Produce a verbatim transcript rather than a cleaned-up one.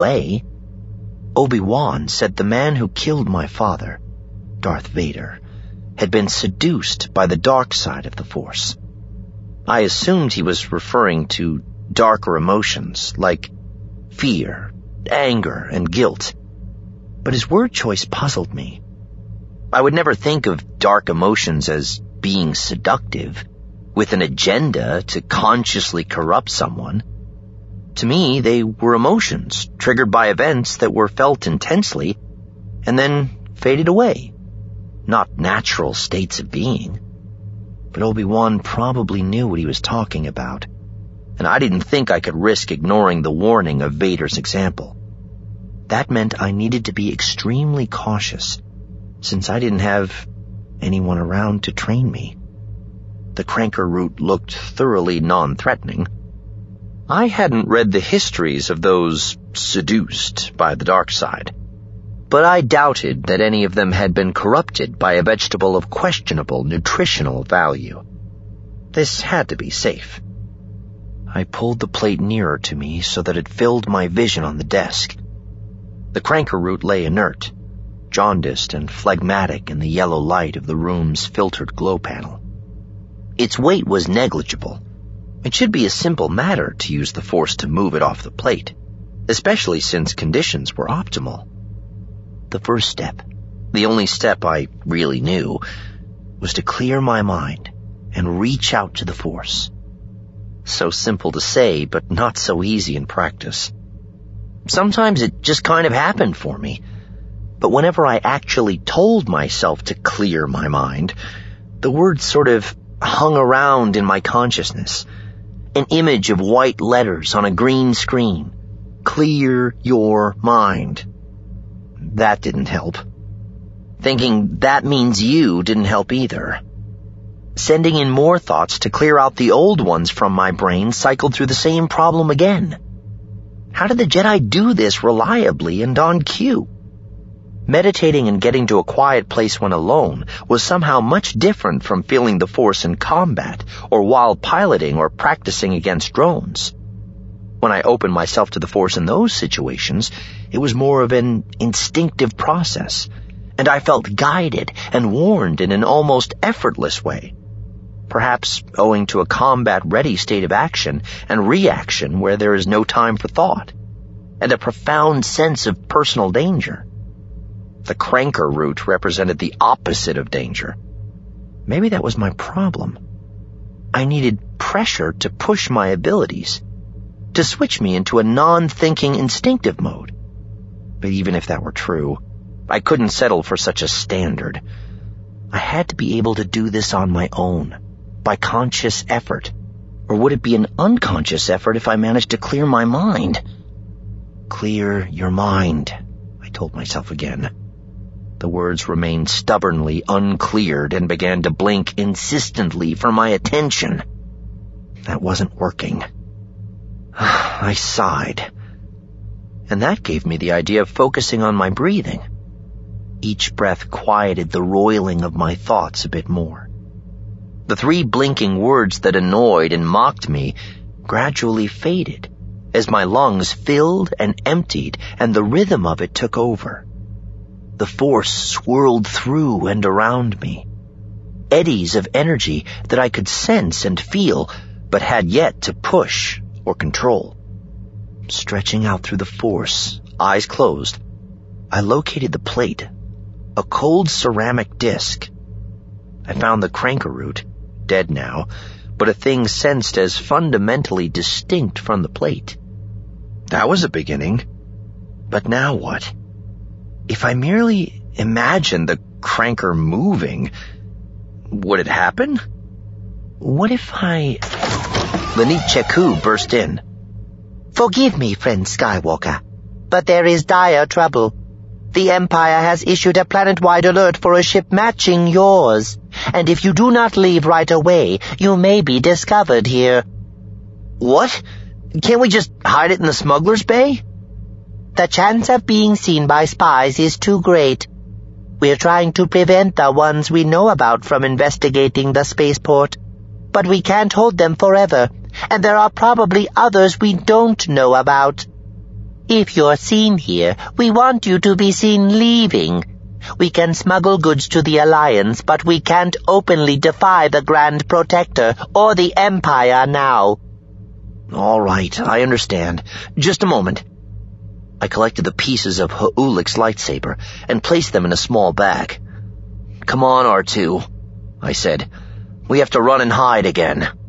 way. Obi-Wan said the man who killed my father, Darth Vader, had been seduced by the dark side of the Force. I assumed he was referring to darker emotions like fear, anger, and guilt, but his word choice puzzled me. I would never think of dark emotions as being seductive, with an agenda to consciously corrupt someone. To me, they were emotions triggered by events that were felt intensely and then faded away, not natural states of being. But Obi-Wan probably knew what he was talking about, and I didn't think I could risk ignoring the warning of Vader's example. That meant I needed to be extremely cautious, since I didn't have anyone around to train me. The Cranker root looked thoroughly non-threatening. I hadn't read the histories of those seduced by the dark side, but I doubted that any of them had been corrupted by a vegetable of questionable nutritional value. This had to be safe. I pulled the plate nearer to me so that it filled my vision on the desk. The Cranker root lay inert, jaundiced and phlegmatic in the yellow light of the room's filtered glow panel. Its weight was negligible. It should be a simple matter to use the Force to move it off the plate, especially since conditions were optimal. The first step, the only step I really knew, was to clear my mind and reach out to the Force. So simple to say, but not so easy in practice. Sometimes it just kind of happened for me, but whenever I actually told myself to clear my mind, the words sort of hung around in my consciousness. An image of white letters on a green screen. Clear your mind. That didn't help. Thinking that means you didn't help either. Sending in more thoughts to clear out the old ones from my brain cycled through the same problem again. How did the Jedi do this reliably and on cue? Meditating and getting to a quiet place when alone was somehow much different from feeling the Force in combat or while piloting or practicing against drones. When I opened myself to the Force in those situations, it was more of an instinctive process, and I felt guided and warned in an almost effortless way, perhaps owing to a combat-ready state of action and reaction where there is no time for thought, and a profound sense of personal danger. The Cranker root represented the opposite of danger. Maybe that was my problem. I needed pressure to push my abilities, to switch me into a non-thinking instinctive mode. But even if that were true, I couldn't settle for such a standard. I had to be able to do this on my own, by conscious effort. Or would it be an unconscious effort if I managed to clear my mind? Clear your mind, I told myself again. The words remained stubbornly uncleared and began to blink insistently for my attention. That wasn't working. I sighed, and that gave me the idea of focusing on my breathing. Each breath quieted the roiling of my thoughts a bit more. The three blinking words that annoyed and mocked me gradually faded as my lungs filled and emptied and the rhythm of it took over. The Force swirled through and around me, eddies of energy that I could sense and feel, but had yet to push or control. Stretching out through the Force, eyes closed, I located the plate, a cold ceramic disc. I found the Cranker root, dead now, but a thing sensed as fundamentally distinct from the plate. That was a beginning. But now what? If I merely imagined the Cranker moving, would it happen? What if I... Lanit Cheku burst in. Forgive me, friend Skywalker, but there is dire trouble. The Empire has issued a planet-wide alert for a ship matching yours, and if you do not leave right away, you may be discovered here. What? Can't we just hide it in the smuggler's bay? The chance of being seen by spies is too great. We're trying to prevent the ones we know about from investigating the spaceport, but we can't hold them forever, and there are probably others we don't know about. If you're seen here, we want you to be seen leaving. We can smuggle goods to the Alliance, but we can't openly defy the Grand Protector or the Empire now. All right, I understand. Just a moment. I collected the pieces of Ha'ulik's lightsaber and placed them in a small bag. Come on, R two, I said. We have to run and hide again.